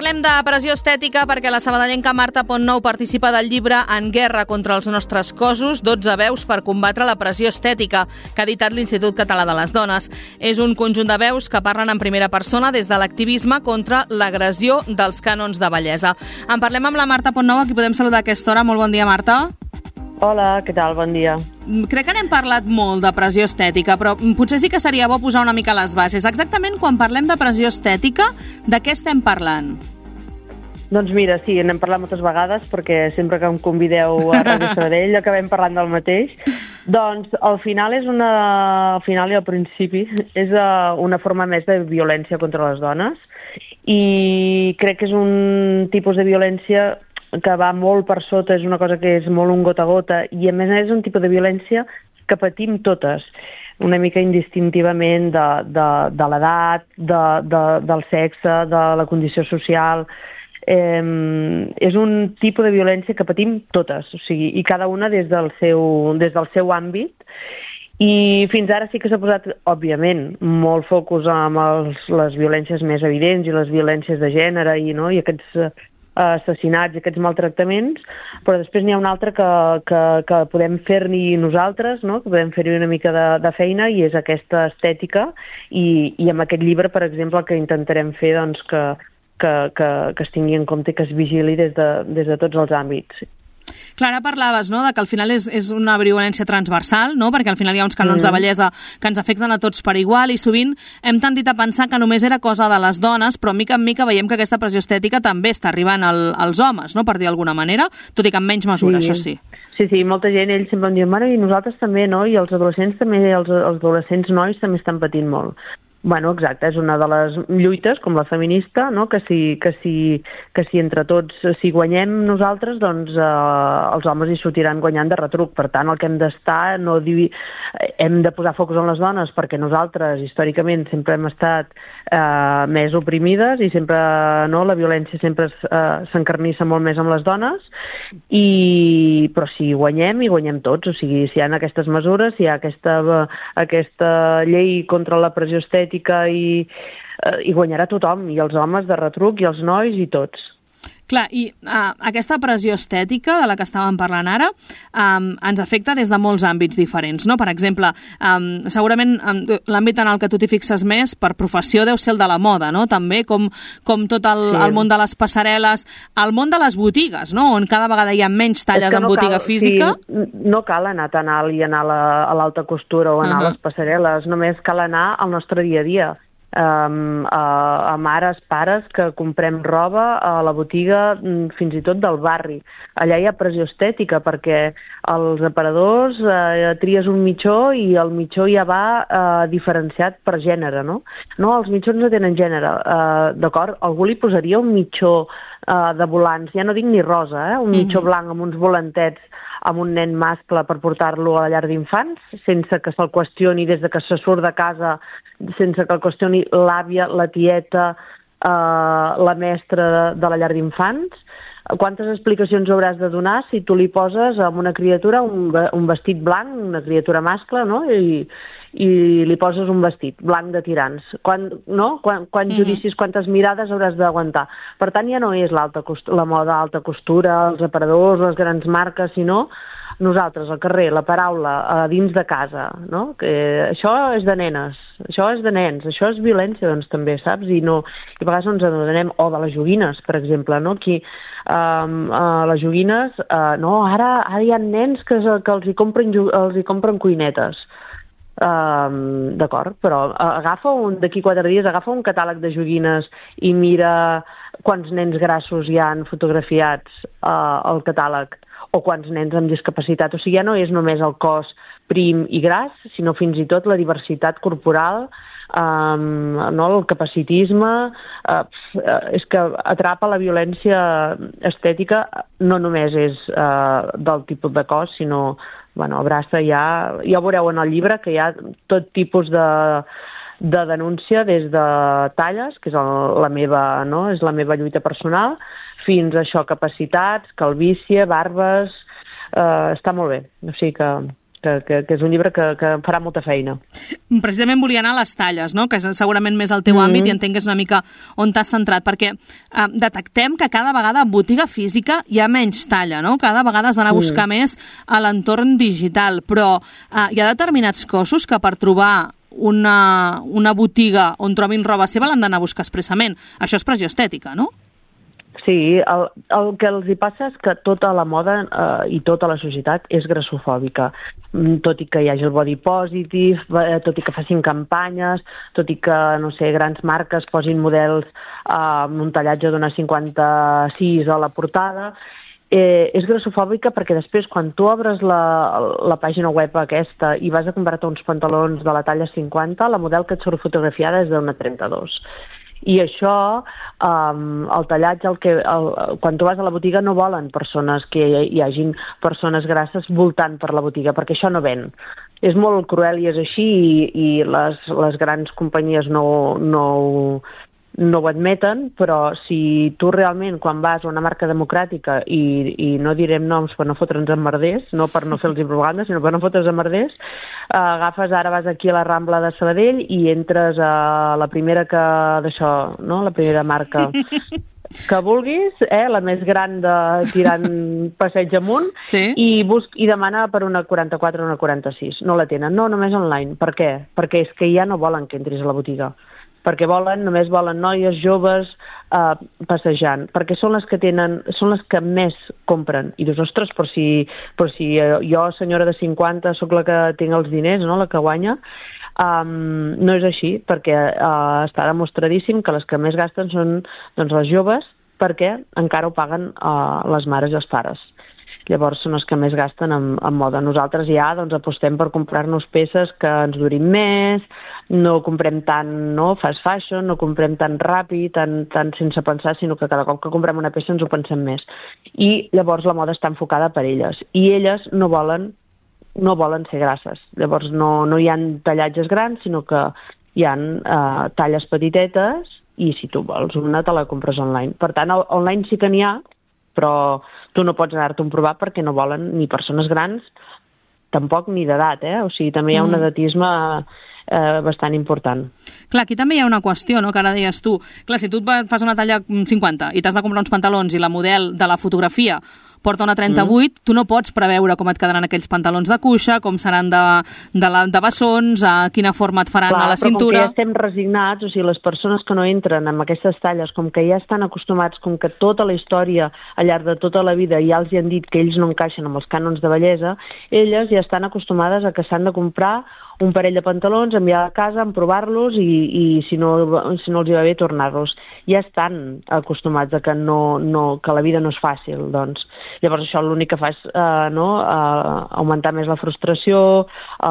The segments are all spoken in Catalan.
Parlem de pressió estètica perquè la sabadellenca Marta Pontnou participa del llibre En guerra contra els nostres cossos, 12 veus per combatre la pressió estètica, que ha editat l'Institut Català de les Dones. És un conjunt de veus que parlen en primera persona des de l'activisme contra l'agressió dels cànons de bellesa. En parlem amb la Marta Pontnou, a qui podem saludar a aquesta hora. Molt bon dia, Marta. Hola, què tal? Bon dia. Crec que n'hem parlat molt de pressió estètica, però potser sí que seria bo posar una mica les bases. Exactament, quan parlem de pressió estètica, de què estem parlant? Doncs mira, sí, n'hem parlat moltes vegades, perquè sempre que em convideu a Ràdio Sabadell acabem parlant del mateix. Doncs al final i al principi és una forma més de violència contra les dones, i crec que és un tipus de violència que va molt per sota, és una cosa que és molt un gota a gota, i a més és un tipus de violència que patim totes, una mica indistintivament de l'edat, del sexe, de la condició social. És un tipus de violència que patim totes, o sigui, i cada una des del seu àmbit. I fins ara sí que s'ha posat, òbviament, molt focus amb les violències més evidents i les violències de gènere i aquests assassinats i aquests maltractaments, però després n'hi ha un altre que podem fer-hi nosaltres, no? Que podem fer-hi una mica de feina, i és aquesta estètica, i amb aquest llibre, per exemple, el que intentarem fer, doncs, que es tingui en compte i que es vigili des de tots els àmbits. Clar, ara parlaves, no?, de que al final és una violència transversal, no?, perquè al final hi ha uns canons de bellesa que ens afecten a tots per igual, i sovint hem tendit a pensar que només era cosa de les dones, però mica en mica veiem que aquesta pressió estètica també està arribant als homes, no?, per dir d'alguna manera, tot i que en menys mesura, sí. Això sí. Sí, molta gent, ells sempre em diuen, i nosaltres també, no?, i els adolescents també, els adolescents nois també estan patint molt. Bueno, exacte, és una de les lluites, com la feminista, no? que si entre tots, si guanyem nosaltres, doncs els homes hi sortiran guanyant de retruc. Per tant, el que hem d'estar, hem de posar focus en les dones, perquè nosaltres, històricament, sempre hem estat més oprimides, i sempre, no, la violència sempre s'encarnissa molt més amb les dones, però si guanyem, i guanyem tots. O sigui, si hi ha aquestes mesures, si hi ha aquesta llei contra la pressió estètica, i guanyarà tothom, i els homes de retruc, i els nois, i tots. Clar, i aquesta pressió estètica de la que estàvem parlant ara ens afecta des de molts àmbits diferents, no? Per exemple, segurament l'àmbit en el que tu t'hi fixes més per professió deu ser el de la moda, no? També com tot el món de les passarel·les, el món de les botigues, no? On cada vegada hi ha menys talles en botiga física. Sí, no cal anar tan alt i anar a l'alta costura o anar a les passarel·les, només cal anar al nostre dia a dia. A mares, pares que comprem roba a la botiga, fins i tot del barri. Allà hi ha pressió estètica, perquè els aparadors tries un mitjó, i el mitjó ja va diferenciat per gènere, no? No, els mitjons no tenen gènere, d'acord? Algú li posaria un mitjó de volants, ja no dic ni rosa, un mitjó blanc amb uns volantets amb un nen mascle per portar-lo a la llar d'infants, sense que se'l qüestioni des de que se surt de casa, sense que el qüestioni l'àvia, la tieta, la mestra de la llar d'infants. Quantes explicacions hauràs de donar si tu li poses a una criatura un vestit blanc, una criatura mascle, no?, i li poses un vestit blanc de tirants? Quants judicis, quantes mirades hauràs d'aguantar? Per tant, ja no és la moda alta costura, els aparadors, les grans marques, sinó nosaltres, al carrer, la paraula, dins de casa, no? Que això és de nenes, això és de nens, això és violència, doncs, també, saps? I a vegades no ens adonem, o de les joguines, per exemple, no? Aquí, les joguines, ara hi ha nens que els hi compren cuinetes. D'acord, però d'aquí 4 dies agafa un catàleg de joguines i mira quants nens grassos hi han fotografiats al catàleg, o quants nens amb discapacitat. O sigui, ja no és només el cos prim i gras, sinó fins i tot la diversitat corporal, el capacitisme. És que atrapa la violència estètica, no només és del tipus de cos, sinó abraça ja ho veureu en el llibre, que hi ha tot tipus de denúncia, des de talles, que és la meva lluita personal, fins a això, capacitats, calvície, barbes. Està molt bé. O sigui que que és un llibre que farà molta feina. Precisament volia anar a les talles, no? Que és segurament més el teu àmbit i entenc que és una mica on t'has centrat, perquè detectem que cada vegada en botiga física hi ha menys talla, no? Cada vegada has d'anar a buscar més a l'entorn digital, però hi ha determinats cossos que per trobar una botiga on trobin roba seva l'han d'anar a buscar expressament. Això és pressió estètica, no? Sí, el que els hi passa és que tota la moda i tota la societat és grassofòbica, tot i que hi hagi el body positive, tot i que facin campanyes, tot i que, no sé, grans marques posin models amb un tallatge d'una 56 a la portada. És grassofòbica perquè després, quan tu obres la pàgina web aquesta i vas a comprar-te uns pantalons de la talla 50, la model que et surt fotografiada és d'una 32. I això, el tallatge, quan tu vas a la botiga no volen persones que hi hagin persones grasses voltant per la botiga, perquè això no ven. És molt cruel i és així, i les grans companyies no ho admeten, però si tu realment, quan vas a una marca democràtica, i no direm noms per no fotre'ns en merders, no per no fer-los propaganda, sinó per no fotre'ns en merders, ara vas aquí a la Rambla de Sabadell i entres a la primera d'això, no? La primera marca que vulguis, la més gran de tirant passeig amunt, sí. i demana per una 44 o una 46. No la tenen, no, només online. Per què? Perquè és que ja no volen que entris a la botiga. Perquè només volen noies joves passejant, perquè són les que més compren. I dius, ostres, però si jo, senyora de 50, sóc la que tinc els diners, no?, la que guanya. No és així, perquè està demostradíssim que les que més gasten són les joves, perquè encara ho paguen les mares i els pares. Llavors són els que més gasten en moda. Nosaltres ja apostem per comprar-nos peces que ens durin més, no comprem tant fast fashion, no comprem tan ràpid, tan sense pensar, sinó que cada cop que comprem una peça ens ho pensem més. I llavors la moda està enfocada per elles. I elles no volen ser grasses. Llavors no hi ha tallatges grans, sinó que hi ha talles petitetes i si tu vols una te la compres online. Per tant, online sí que n'hi ha, però tu no pots anar-te a provar perquè no volen ni persones grans, tampoc ni d'edat, O sigui, també hi ha un edatisme bastant important. Clar, aquí també hi ha una qüestió, no?, que ara deies tu. Clar, si tu et fas una talla 50 i t'has de comprar uns pantalons i la model de la fotografia porta una 38, tu no pots preveure com et quedaran aquells pantalons de cuixa, com seran de bessons, quina forma et faran a la cintura... Clar, però com que ja estem resignats, o sigui, les persones que no entren en aquestes talles, com que ja estan acostumats, com que tota la història al llarg de tota la vida ja els hi han dit que ells no encaixen amb els cànons de bellesa, elles ja estan acostumades a que s'han de comprar un parell de pantalons, enviar a casa, provar-los i si no els hi va bé, tornar-los. Ja estan acostumats a que que la vida no és fàcil, doncs. Llavors això l'únic que fa és augmentar més la frustració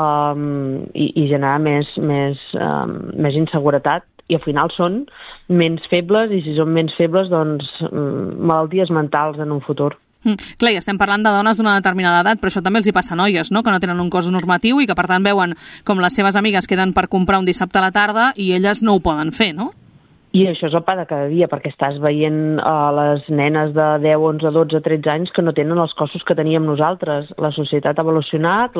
i generar més inseguretat, i al final són menys febles, i si són menys febles, doncs malalties mentals en un futur. Clar, i estem parlant de dones d'una determinada edat, però això també els hi passa a noies, no?, que no tenen un cos normatiu i que per tant veuen com les seves amigues queden per comprar un dissabte a la tarda i elles no ho poden fer, no? I això és el pa de cada dia, perquè estàs veient les nenes de 10, 11, 12, 13 anys que no tenen els cossos que teníem nosaltres. La societat ha evolucionat,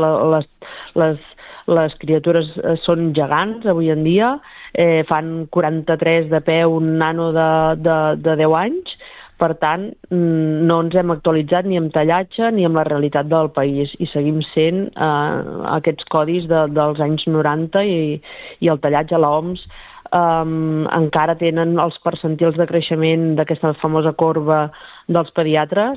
les criatures són gegants avui en dia, fan 43 de peu un nano de 10 anys. Per tant, no ens hem actualitzat ni amb tallatge ni amb la realitat del país i seguim sent aquests codis dels anys 90 i el tallatge a l'OMS encara tenen els percentils de creixement d'aquesta famosa corba dels pediatres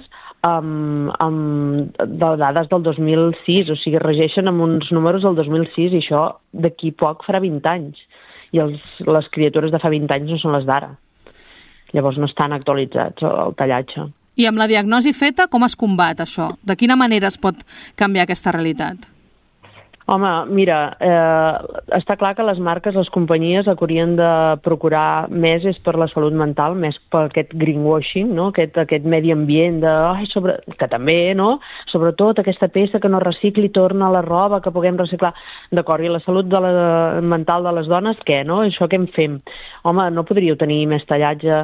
de dades del 2006, o sigui, regeixen amb uns números del 2006 i això d'aquí poc farà 20 anys. I les criatures de fa 20 anys no són les d'ara. Llavors no estan actualitzats el tallatge. I amb la diagnosi feta, com es combat això? De quina manera es pot canviar aquesta realitat? Home, mira, està clar que les marques, les companyies, el que haurien de procurar més és per la salut mental, més per aquest greenwashing, no? Aquest medi ambient que també, no? Sobretot aquesta peça que no recicli torna a la roba, que puguem reciclar. D'acord, i la salut mental de les dones, què, no? Això què en fem? Home, no podríeu tenir més tallatge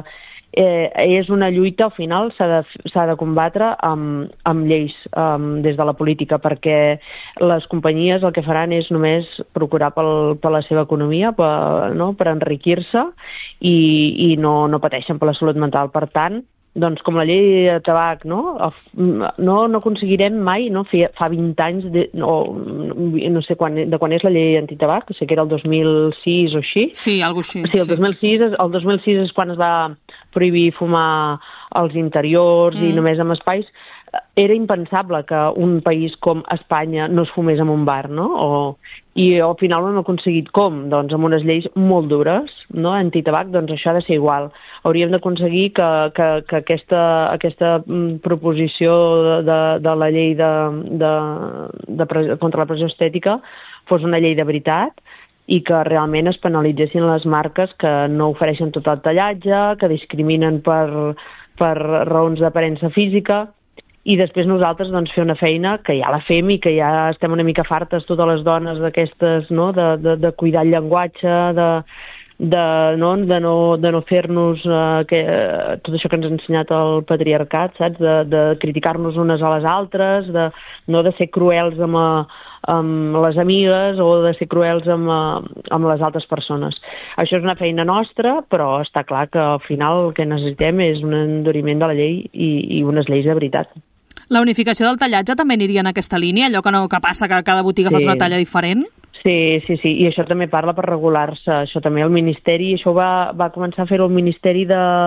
és una lluita, al final s'ha de combatre amb lleis des de la política, perquè les companyies el que faran és només procurar per la seva economia, per enriquir-se, i no pateixen per la salut mental. Per tant, doncs com la llei de tabac, no aconseguirem mai, fa 20 anys, no sé de quan és la llei antitabac, sé que era el 2006 o així. Sí, alguna cosa així. Sí, el 2006 és quan es va prohibir fumar als interiors i només en espais. Era impensable que un país com Espanya no es fumés en un bar, no? I al final ho hem aconseguit com? Doncs amb unes lleis molt dures, no? Antitabac, doncs això ha de ser igual. Hauríem d'aconseguir que aquesta proposició de la llei contra la pressió estètica fos una llei de veritat i que realment es penalitzessin les marques que no ofereixen tot el tallatge, que discriminen per raons d'aparença física. I després nosaltres fer una feina que ja la fem i que ja estem una mica fartes totes les dones d'aquestes, no? De cuidar el llenguatge, de no fer-nos tot això que ens ha ensenyat el patriarcat, saps? De criticar-nos unes a les altres, no de ser cruels amb les amigues o de ser cruels amb les altres persones. Això és una feina nostra, però està clar que al final el que necessitem és un enduriment de la llei i unes lleis de veritat. La unificació del tallatge també aniria en aquesta línia, allò que passa que cada botiga fa una talla diferent? Sí, i això també parla per regular-se. Això també el Ministeri, això va començar a fer-ho el Ministeri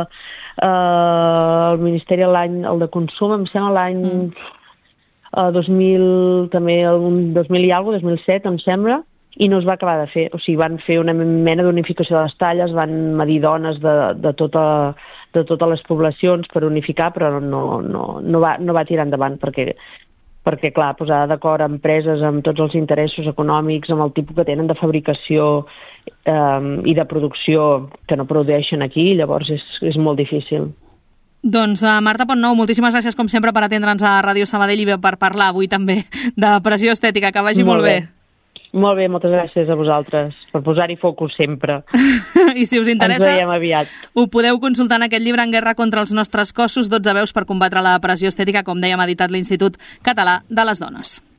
el de Consum, em sembla l'any 2000, també el 2000 i alguna cosa, 2007, em sembla, i no es va acabar de fer. O sigui, van fer una mena d'unificació de les talles, van medir dones de totes les poblacions per unificar, però no va tirar endavant, perquè clar, posar d'acord empreses amb tots els interessos econòmics, amb el tipus que tenen de fabricació i de producció que no produeixen aquí, llavors és molt difícil. Doncs Marta Pontnou, moltíssimes gràcies com sempre per atendre'ns a Ràdio Sabadell i per parlar avui també de pressió estètica. Que vagi molt bé. Molt bé, moltes gràcies a vosaltres per posar-hi focus sempre. I si us interessa, ens veiem aviat. Ho podeu consultar en aquest llibre, En guerra contra els nostres cossos, 12 veus per combatre la pressió estètica, com dèiem, editat l'Institut Català de les Dones.